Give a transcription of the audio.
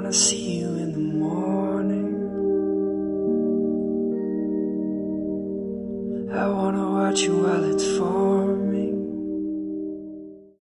wanna see you in the morning. I wanna watch you while it's forming.